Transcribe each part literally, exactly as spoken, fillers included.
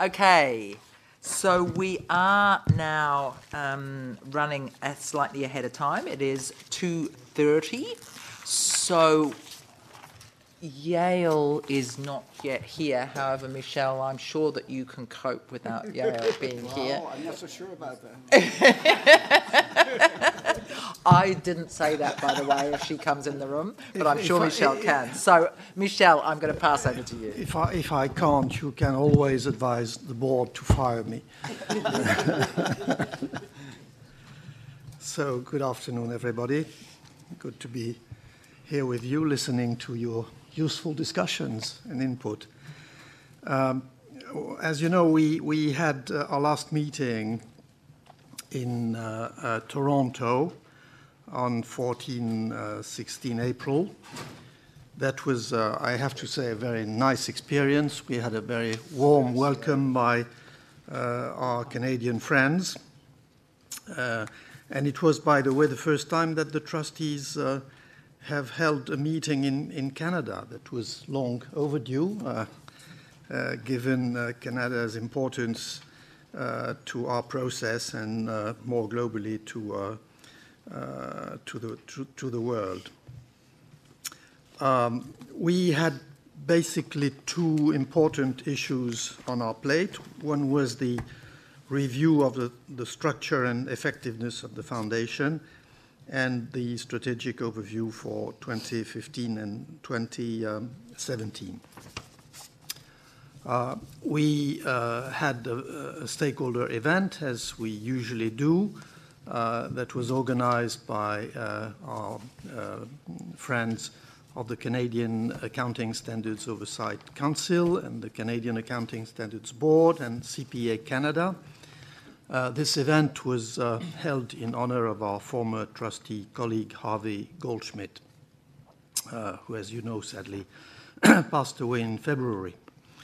Okay, so we are now um, running a slightly ahead of time. It is two thirty. So Yale is not yet here. However, Michelle, I'm sure that you can cope without Yale being well, here. I'm not so sure about that. I didn't say that, by the way, if she comes in the room, but If- I'm if sure I- Michelle if- can. So, Michelle, I'm going to pass over to you. If I, if I can't, you can always advise the board to fire me. So, good afternoon, everybody. Good to be here with you, listening to your useful discussions and input. Um, as you know, we, we had uh, our last meeting in uh, uh, Toronto on fourteen, sixteen April. That was, uh, I have to say, a very nice experience. We had a very warm welcome by uh, our Canadian friends. Uh, and it was, by the way, the first time that the trustees uh, have held a meeting in, in Canada. That was long overdue, uh, uh, given uh, Canada's importance uh, to our process and uh, more globally to, uh, uh, to, the, to, to the world. Um, we had basically two important issues on our plate. One was the review of the, the structure and effectiveness of the foundation and the strategic overview for twenty fifteen and twenty seventeen. Uh, we uh, had a, a stakeholder event, as we usually do, uh, that was organized by uh, our uh, friends of the Canadian Accounting Standards Oversight Council and the Canadian Accounting Standards Board and C P A Canada. Uh, this event was uh, held in honor of our former trustee colleague Harvey Goldschmidt, uh, who, as you know, sadly passed away in February.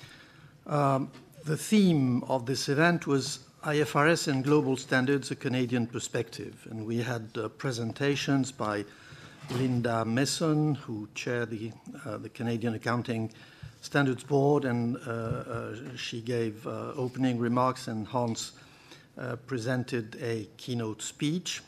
Um, the theme of this event was I F R S and Global Standards, a Canadian Perspective, and we had uh, presentations by Linda Messon, who chaired the, uh, the Canadian Accounting Standards Board, and uh, uh, she gave uh, opening remarks, and Hans uh, presented a keynote speech.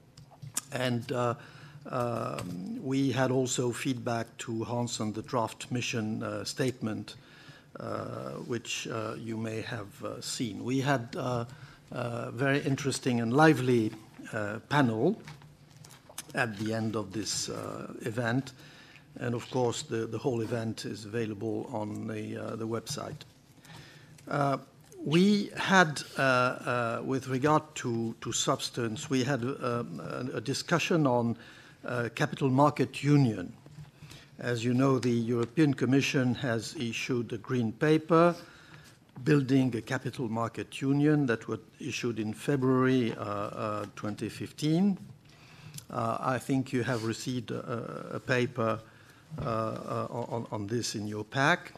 And uh, um, we had also feedback to Hans on the draft mission uh, statement, uh, which uh, you may have uh, seen. We had uh, a very interesting and lively uh, panel at the end of this uh, event. And of course, the, the whole event is available on the, uh, the website. Uh, we had, uh, uh, with regard to, to substance, we had um, a, a discussion on uh, capital market union. As you know, the European Commission has issued a green paper building a capital market union that was issued in February uh, uh, twenty fifteen. Uh, I think you have received a, a paper uh, uh, on, on this in your pack.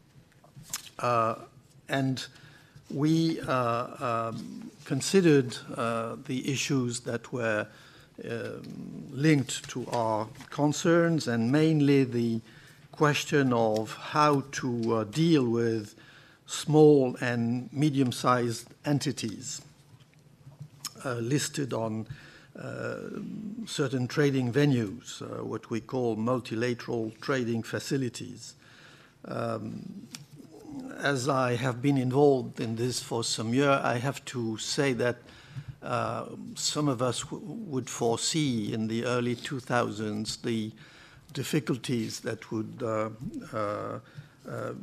Uh, and we uh, um, considered uh, the issues that were um, linked to our concerns, and mainly the question of how to uh, deal with small and medium-sized entities uh, listed on Uh, certain trading venues, uh, what we call multilateral trading facilities. Um, as I have been involved in this for some years, I have to say that uh, some of us w would foresee in the early two thousands the difficulties that would uh, uh, uh,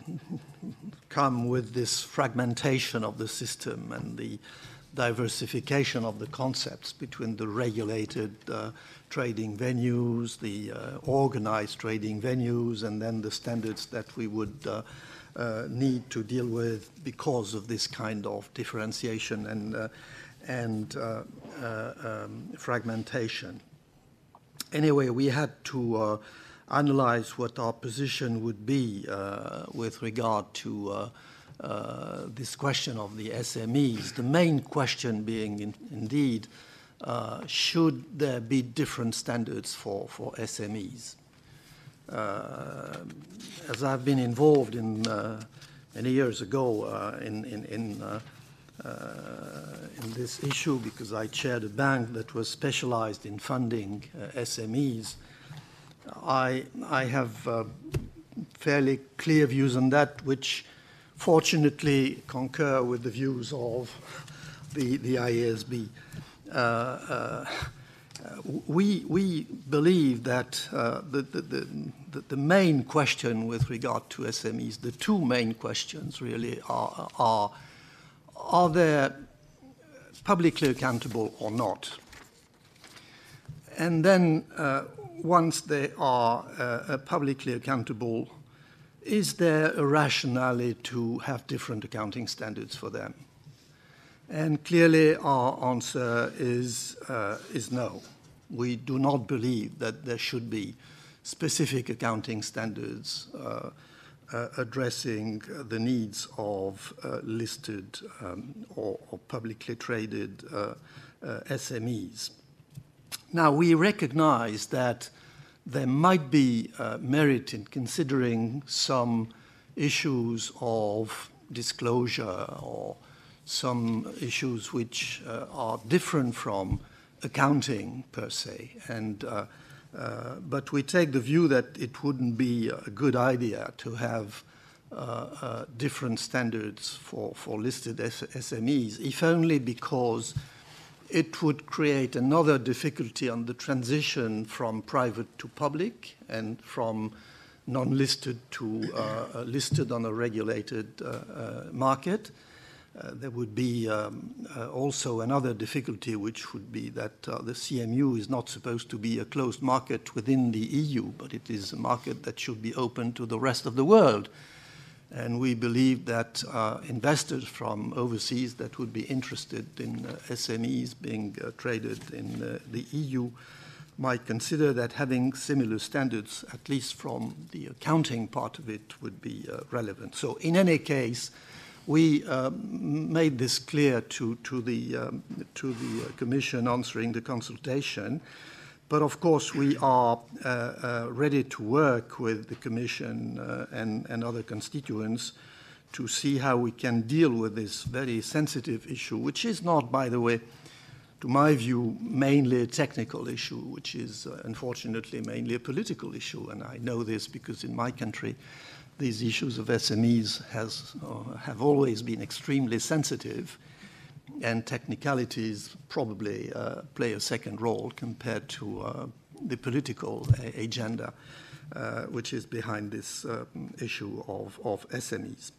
come with this fragmentation of the system and the diversification of the concepts between the regulated uh, trading venues, the uh, organized trading venues, and then the standards that we would uh, uh, need to deal with because of this kind of differentiation and, uh, and uh, uh, um, fragmentation. Anyway, we had to uh, analyze what our position would be uh, with regard to uh, Uh, this question of the S M Es, the main question being in, indeed, uh, should there be different standards for, for S M Es? Uh, as I've been involved in uh, many years ago uh, in, in, in, uh, uh, in this issue, because I chaired a bank that was specialized in funding uh, S M Es. I, I have uh, fairly clear views on that, which fortunately concur with the views of the, the I A S B. Uh, uh, we, we believe that uh, the, the, the, the main question with regard to S M Es, the two main questions really are, are, are they publicly accountable or not? And then uh, once they are uh, publicly accountable, is there a rationale to have different accounting standards for them? And clearly our answer is, uh, is no. We do not believe that there should be specific accounting standards uh, uh, addressing the needs of uh, listed um, or, or publicly traded uh, uh, S M Es. Now, we recognize that there might be uh, merit in considering some issues of disclosure or some issues which uh, are different from accounting per se. And, uh, uh, but we take the view that it wouldn't be a good idea to have uh, uh, different standards for, for listed S M Es, if only because it would create another difficulty on the transition from private to public and from non-listed to uh, listed on a regulated uh, uh, market. Uh, there would be um, uh, also another difficulty, which would be that uh, the C M U is not supposed to be a closed market within the E U, but it is a market that should be open to the rest of the world. And we believe that uh, investors from overseas that would be interested in uh, S M Es being uh, traded in uh, the E U might consider that having similar standards, at least from the accounting part of it, would be uh, relevant. So in any case, we um, made this clear to, to the, um, to the uh, Commission answering the consultation. But of course, we are uh, uh, ready to work with the Commission uh, and, and other constituents to see how we can deal with this very sensitive issue, which is not, by the way, to my view, mainly a technical issue, which is uh, unfortunately mainly a political issue. And I know this because in my country, these issues of S M Es has, uh, have always been extremely sensitive, and technicalities probably uh, play a second role compared to uh, the political a- agenda uh, which is behind this uh, issue of, of S M Es.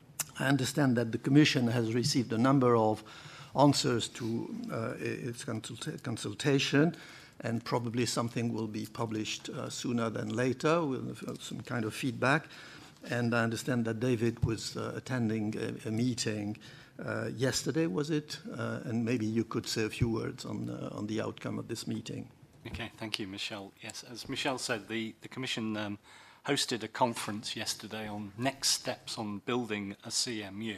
I understand that the Commission has received a number of answers to uh, its consult- consultation, and probably something will be published uh, sooner than later with some kind of feedback. And I understand that David was uh, attending a, a meeting Uh, yesterday, was it? Uh, and maybe you could say a few words on, uh, on the outcome of this meeting. Okay, thank you, Michel. Yes, as Michel said, the, the Commission um, hosted a conference yesterday on next steps on building a C M U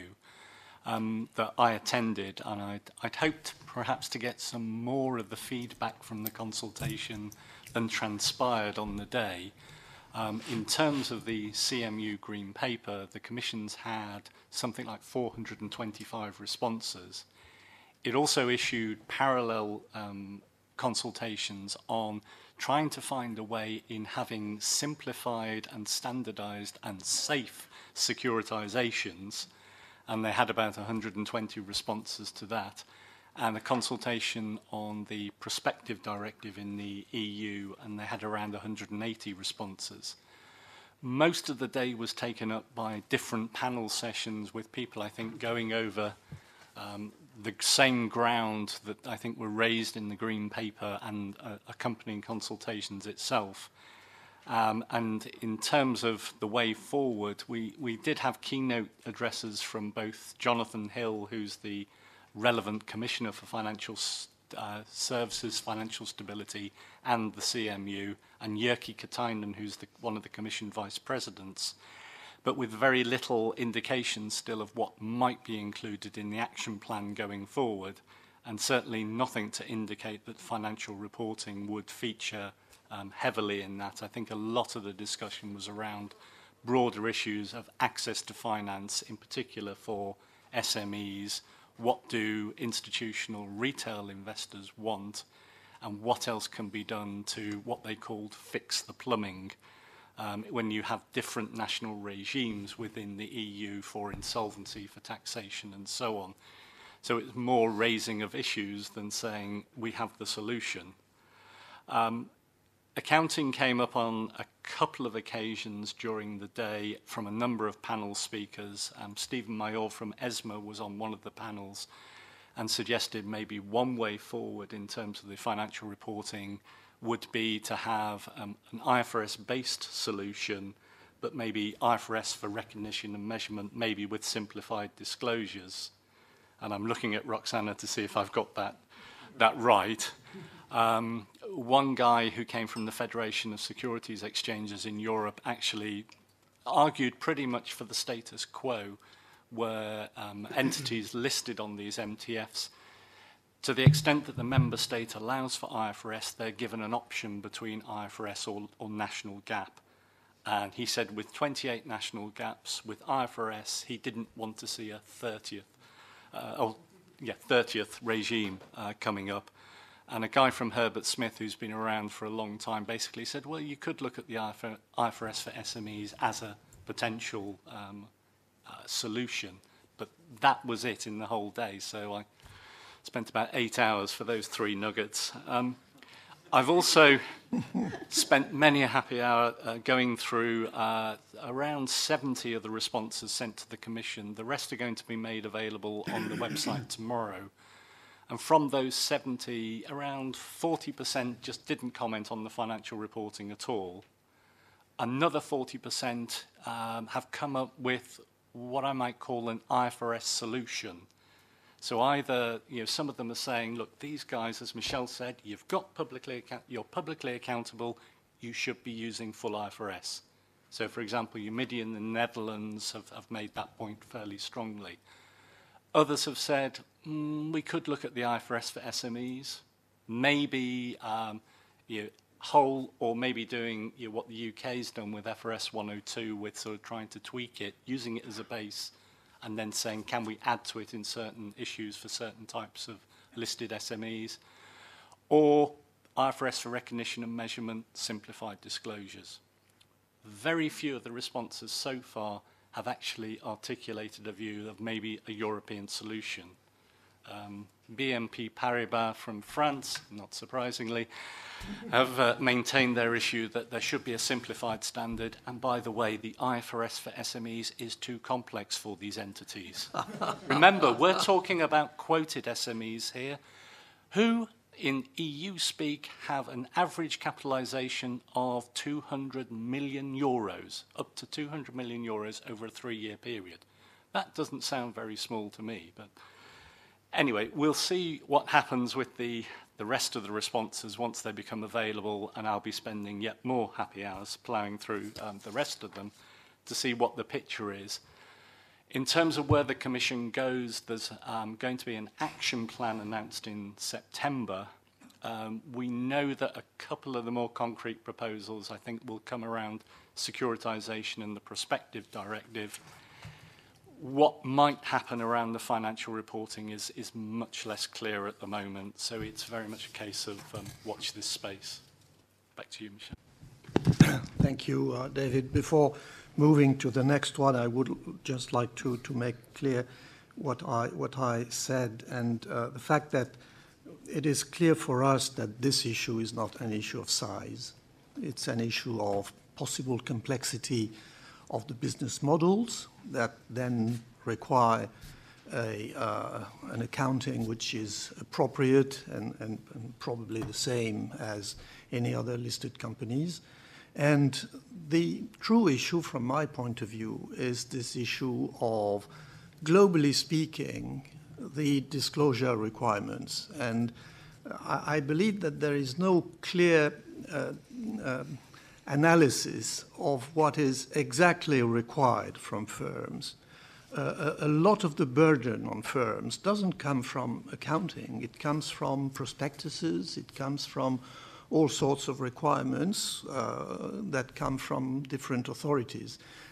um, that I attended, and I'd, I'd hoped perhaps to get some more of the feedback from the consultation than transpired on the day. Um, in terms of the C M U Green Paper, the Commission's had something like four hundred twenty-five responses. It also issued parallel um, consultations on trying to find a way in having simplified and standardized and safe securitizations, and they had about one hundred twenty responses to that, and a consultation on the prospective directive in the E U, and they had around one hundred eighty responses. Most of the day was taken up by different panel sessions with people, I think, going over um, the same ground that I think were raised in the Green Paper and uh, accompanying consultations itself. Um, and in terms of the way forward, we, we did have keynote addresses from both Jonathan Hill, who's the relevant Commissioner for Financial uh, Services, Financial Stability, and the C M U, and Jyrki Katainen, who's the, one of the Commission Vice Presidents, but with very little indication still of what might be included in the action plan going forward, and certainly nothing to indicate that financial reporting would feature um, heavily in that. I think a lot of the discussion was around broader issues of access to finance, in particular for S M Es. What do institutional retail investors want, and what else can be done to what they called fix the plumbing, um, when you have different national regimes within the E U for insolvency, for taxation, and so on. So it's more raising of issues than saying we have the solution. Um, accounting came up on a couple of occasions during the day from a number of panel speakers. Um, Stephen Mayor from ESMA was on one of the panels and suggested maybe one way forward in terms of the financial reporting would be to have um, an I F R S-based solution, but maybe I F R S for recognition and measurement, maybe with simplified disclosures. And I'm looking at Roxana to see if I've got that, that right. Um, one guy who came from the Federation of Securities Exchanges in Europe actually argued pretty much for the status quo, where um, entities listed on these M T Fs, to the extent that the member state allows for I F R S, they're given an option between I F R S or, or national GAAP. And he said with twenty-eight national GAAPs, with I F R S, he didn't want to see a thirtieth, uh, oh, yeah, thirtieth regime uh, coming up. And a guy from Herbert Smith, who's been around for a long time, basically said, well, you could look at the I F R S for S M Es as a potential um, uh, solution. But that was it in the whole day. So I spent about eight hours for those three nuggets. Um, I've also spent many a happy hour uh, going through uh, around seventy of the responses sent to the Commission. The rest are going to be made available on the website tomorrow. And from those seventy, around forty percent just didn't comment on the financial reporting at all. Another forty percent um, have come up with what I might call an I F R S solution. So either, you know, some of them are saying, look, these guys, as Michelle said, you've got publicly, you're publicly accountable, you should be using full I F R S. So, for example, Eumedion in the Netherlands have, have made that point fairly strongly. Others have said, mm, we could look at the I F R S for S M Es, maybe um, you know, whole, or maybe doing you know, what the U K's done with F R S one oh two, with sort of trying to tweak it, using it as a base, and then saying, can we add to it in certain issues for certain types of listed S M Es? Or I F R S for recognition and measurement, simplified disclosures. Very few of the responses so far have actually articulated a view of maybe a European solution. Um, B N P Paribas from France, not surprisingly, have uh, maintained their issue that there should be a simplified standard. And by the way, the I F R S for S M Es is too complex for these entities. Remember, we're talking about quoted S M Es here, who in E U speak have an average capitalization of two hundred million euros, up to two hundred million euros over a three-year period. That doesn't sound very small to me, but anyway, we'll see what happens with the, the rest of the responses once they become available, and I'll be spending yet more happy hours ploughing through um, the rest of them to see what the picture is. In terms of where the Commission goes, there's um, going to be an action plan announced in September. Um, we know that a couple of the more concrete proposals, I think, will come around securitization and the prospective directive. What might happen around the financial reporting is, is much less clear at the moment, so it's very much a case of um, watch this space. Back to you, Michelle. Thank you, uh, David. Before moving to the next one, I would just like to, to make clear what I, what I said, and uh, the fact that it is clear for us that this issue is not an issue of size. It's an issue of possible complexity of the business models that then require a, uh, an accounting which is appropriate and, and, and probably the same as any other listed companies. And the true issue from my point of view is this issue of, globally speaking, the disclosure requirements. And I, I believe that there is no clear uh, uh, analysis of what is exactly required from firms. Uh, a, a lot of the burden on firms doesn't come from accounting. It comes from prospectuses. It comes from all sorts of requirements uh, that come from different authorities.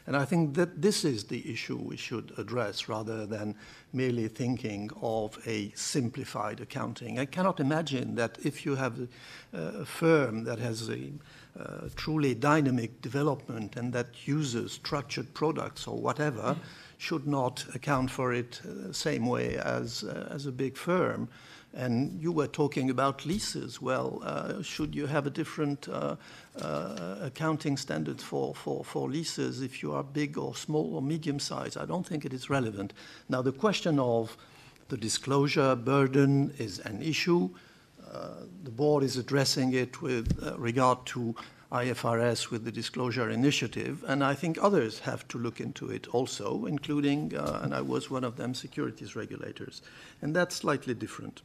And I think that this is the issue we should address rather than merely thinking of a simplified accounting. I cannot imagine that if you have a, a firm that has a uh, truly dynamic development and that uses structured products or whatever, should not account for it the same way as, uh, as a big firm. And you were talking about leases. Well, uh, should you have a different uh, uh, accounting standard for, for, for leases if you are big or small or medium size? I don't think it is relevant. Now, the question of the disclosure burden is an issue. Uh, the board is addressing it with uh, regard to I F R S with the disclosure initiative, and I think others have to look into it also, including, uh, and I was one of them, securities regulators. And that's slightly different.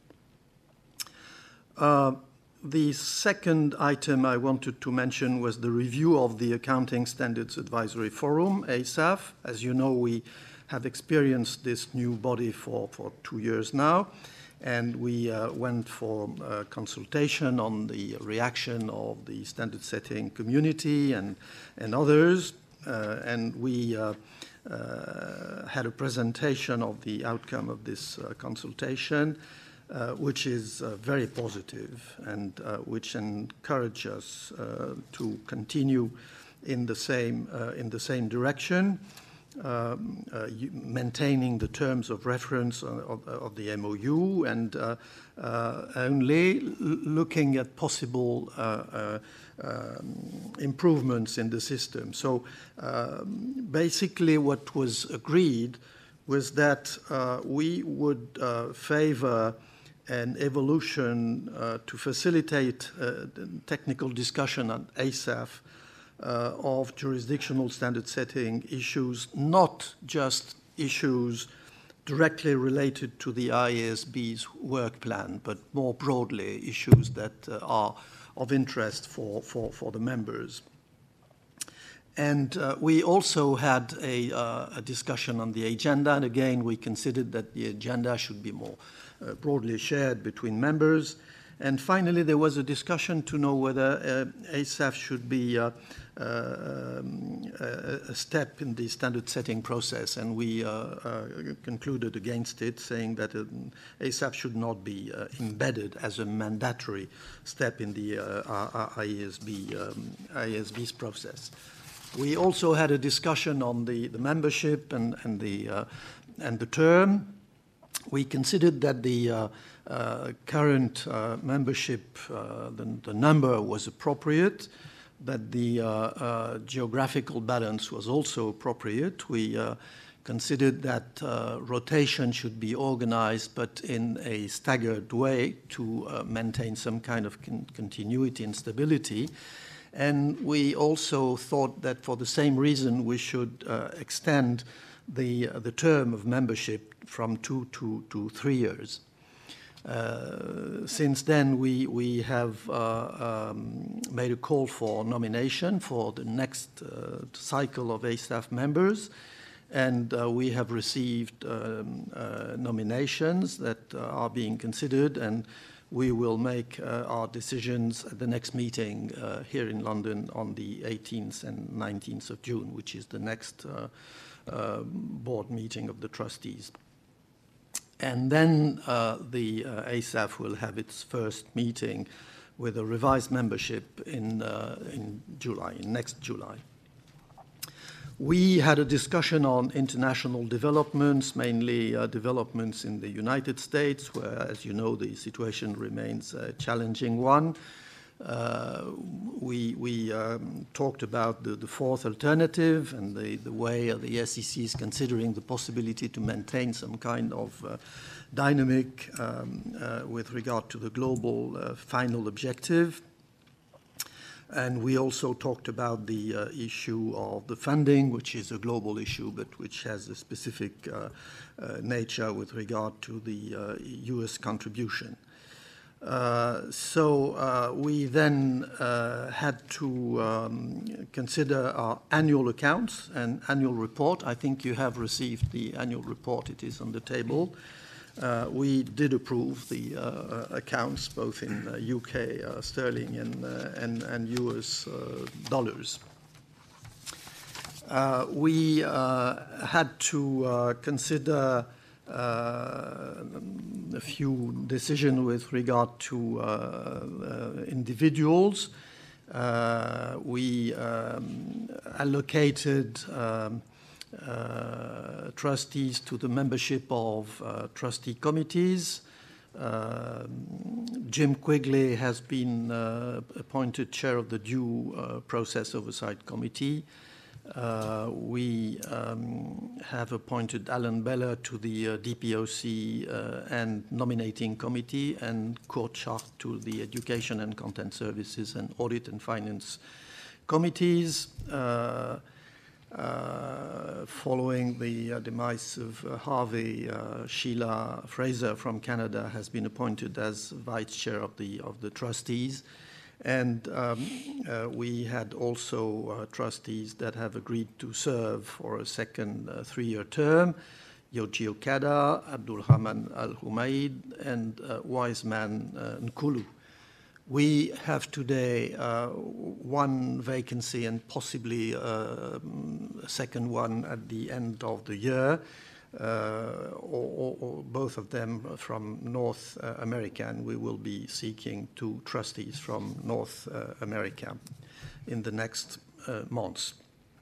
Uh, the second item I wanted to mention was the review of the Accounting Standards Advisory Forum, A S A F. As you know, we have experienced this new body for, for two years now, and we uh, went for uh, consultation on the reaction of the standard setting community and, and others, uh, and we uh, uh, had a presentation of the outcome of this uh, consultation. Uh, which is uh, very positive and uh, which encourages us uh, to continue in the same uh, in the same direction, um, uh, maintaining the terms of reference of, of the M O U and uh, uh, only looking at possible uh, uh, um, improvements in the system. So um, basically, what was agreed was that uh, we would uh, favor an evolution uh, to facilitate uh, technical discussion on A S A F uh, of jurisdictional standard setting issues, not just issues directly related to the I A S B's work plan, but more broadly issues that uh, are of interest for, for, for the members. And uh, we also had a, uh, a discussion on the agenda, and again we considered that the agenda should be more uh, broadly shared between members. And finally there was a discussion to know whether uh, A S A F should be uh, uh, um, a, a step in the standard setting process, and we uh, uh, concluded against it, saying that uh, A S A F should not be uh, embedded as a mandatory step in the uh, I A S B, um, I A S B's process. We also had a discussion on the, the membership and, and, the, uh, and the term. We considered that the uh, uh, current uh, membership, uh, the, the number was appropriate, that the uh, uh, geographical balance was also appropriate. We uh, considered that uh, rotation should be organized, but in a staggered way to uh, maintain some kind of con continuity and stability. And we also thought that for the same reason we should uh, extend the, uh, the term of membership from two to, to three years. Uh, since then we, we have uh, um, made a call for nomination for the next uh, cycle of A S A F members, and uh, we have received um, uh, nominations that uh, are being considered, and we will make uh, our decisions at the next meeting uh, here in London on the eighteenth and nineteenth of June, which is the next uh, uh, board meeting of the trustees. And then uh, the uh, A S A F will have its first meeting with a revised membership in, uh, in July, in next July. We had a discussion on international developments, mainly uh, developments in the United States, where, as you know, the situation remains a challenging one. Uh, we we um, talked about the, the fourth alternative and the, the way the S E C is considering the possibility to maintain some kind of uh, dynamic um, uh, with regard to the global uh, final objective. And we also talked about the uh, issue of the funding, which is a global issue, but which has a specific uh, uh, nature with regard to the uh, U S contribution. Uh, so uh, we then uh, had to um, consider our annual accounts and annual report. I think you have received the annual report. It is on the table. Uh, we did approve the uh, accounts, both in uh, U K uh, sterling and, uh, and, and U S uh, dollars. uh, we uh, had to uh, consider uh, a few decisions with regard to uh, uh, individuals. Uh, we um, allocated um, uh, trustees to the membership of uh, trustee committees. Uh, Jim Quigley has been uh, appointed chair of the Due uh, Process Oversight Committee. Uh, we um, have appointed Alan Beller to the uh, D P O C uh, and Nominating Committee, and Kurt Schardt to the Education and Content Services and Audit and Finance Committees. Uh, Uh, following the uh, demise of uh, Harvey, uh, Sheila Fraser from Canada has been appointed as vice chair of the of the trustees, and um, uh, we had also uh, trustees that have agreed to serve for a second uh, three-year term: Yoji Okada, Abdulrahman Al Humaid, and uh, Wiseman uh, Nkulu. We have today uh, one vacancy and possibly uh, a second one at the end of the year, uh, or, or, or both of them from North uh, America, and we will be seeking two trustees from North uh, America in the next uh, months.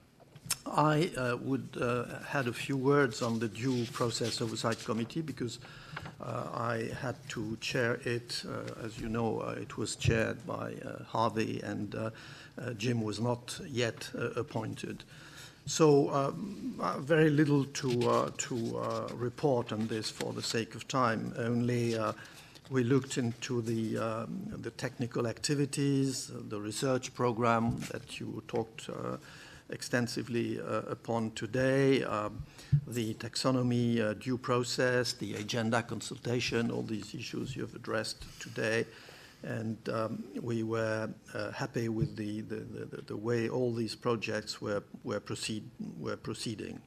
I uh, would uh, had a few words on the Due Process Oversight Committee because uh, I had to chair it. Uh, as you know, uh, it was chaired by uh, Harvey, and uh, uh, Jim was not yet uh, appointed. So um, uh, very little to uh, to uh, report on this for the sake of time. Only uh, we looked into the um, the technical activities, the research program that you talked Uh, extensively uh, upon today, um, the taxonomy uh, due process, the agenda consultation, all these issues you have addressed today. And um, we were uh, happy with the, the, the, the way all these projects were, were, proceed, were proceeding.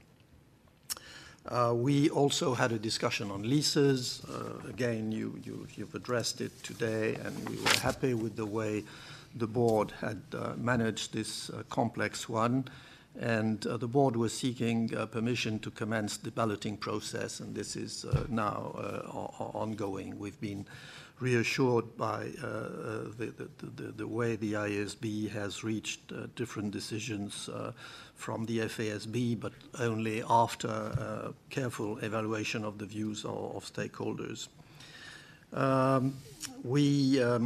Uh, we also had a discussion on leases. Uh, again, you, you, you've addressed it today, and we were happy with the way the board had uh, managed this uh, complex one, and uh, the board was seeking uh, permission to commence the balloting process, and this is uh, now uh, ongoing. We've been reassured by uh, the, the, the, the way the I A S B has reached uh, different decisions uh, from the F A S B, but only after uh, careful evaluation of the views of, of stakeholders. Um, we um,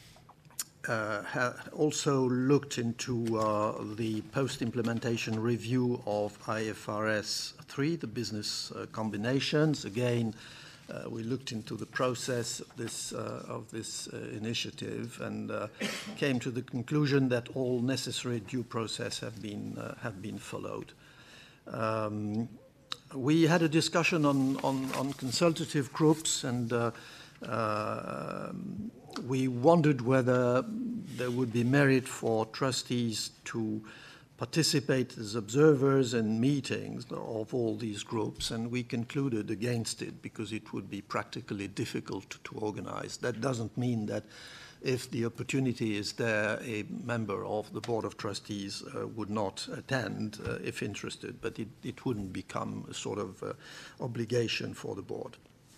Uh, ha also looked into uh, the post-implementation review of I F R S three, the business uh, combinations. Again, uh, we looked into the process of this, uh, of this uh, initiative and uh, came to the conclusion that all necessary due process have been, uh, have been followed. Um, we had a discussion on, on, on consultative groups, and uh, uh, we wondered whether there would be merit for trustees to participate as observers in meetings of all these groups, and we concluded against it because it would be practically difficult to organize. That doesn't mean that if the opportunity is there, a member of the Board of Trustees uh, would not attend uh, if interested, but it, it wouldn't become a sort of uh, obligation for the board.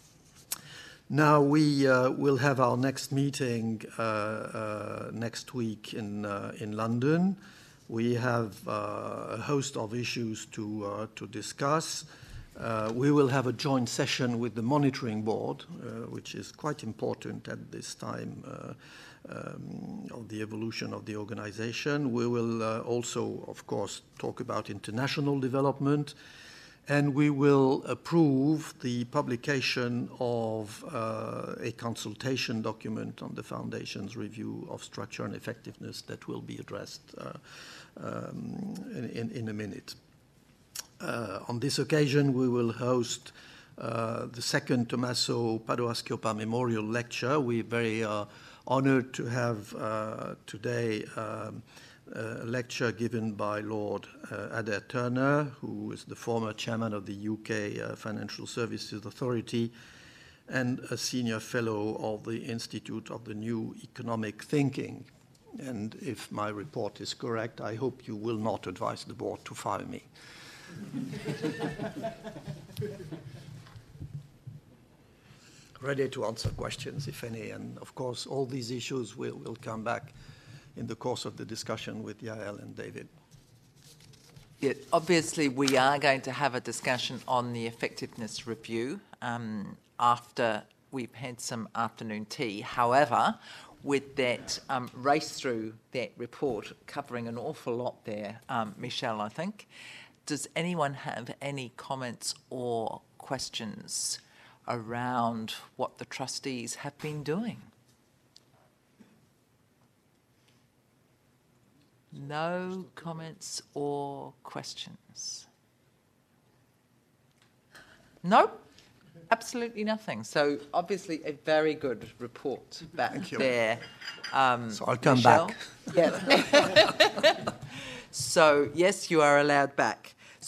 Now we uh, will have our next meeting uh, uh, next week in uh, in London. We have uh, a host of issues to uh, to discuss. Uh, we will have a joint session with the monitoring board, uh, which is quite important at this time uh, um, of the evolution of the organization. We will uh, also, of course, talk about international development. And we will approve the publication of uh, a consultation document on the Foundation's review of structure and effectiveness that will be addressed uh, um, in, in a minute. Uh, on this occasion, we will host uh, the second Tommaso Padoa-Schioppa Memorial Lecture. We're very uh, honored to have uh, today um, a lecture given by Lord uh, Adair Turner, who is the former chairman of the U K uh, Financial Services Authority and a senior fellow of the Institute of the New Economic Thinking. And if my report is correct, I hope you will not advise the board to fire me. Ready to answer questions, if any, and of course, all these issues will, will come back in the course of the discussion with Yael and David. Yeah, obviously, we are going to have a discussion on the effectiveness review um, after we've had some afternoon tea. However, with that um, race through that report covering an awful lot there, um, Michelle, I think, does anyone have any comments or questions around what the trustees have been doing? No comments or questions? No? Absolutely nothing. So obviously a very good report back Thank you. there. Um, So I'll come Michelle. back. Yeah. So yes, you are allowed back.